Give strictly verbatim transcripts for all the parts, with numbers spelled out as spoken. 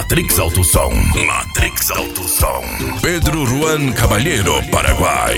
Matrix Autosom. Matrix Autosom. Pedro Juan Caballero, Paraguay.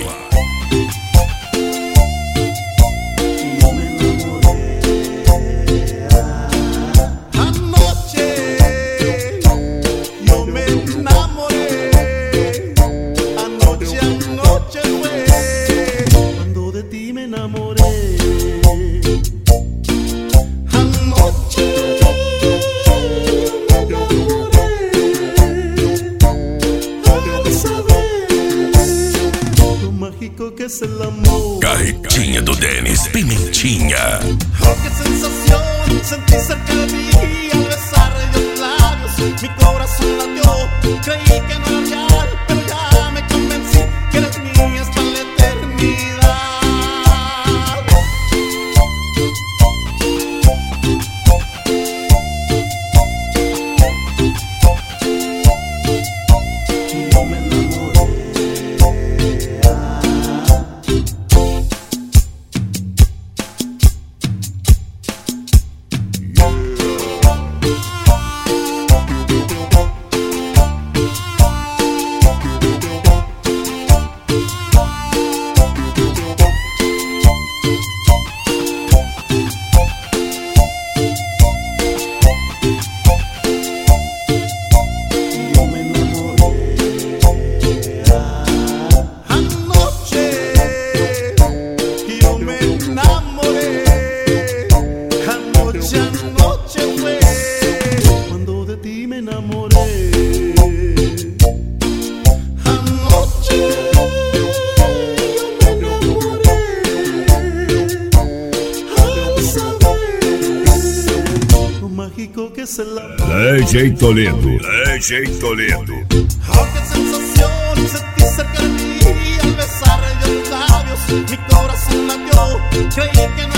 Que es el amor. Carretinha do Denis Pimentinha. Oh, qué sensación sentí cerca de mí al besar los labios. Mi corazón latió, creí que no era real, pero ya me convencí que eres mía hasta la eternidad. Yo me enamoré. Que es el amor. D J Toledo, D J Toledo. Oh, qué sensación sentí cerca de mí al besar los labios. Mi corazón latió, creí que no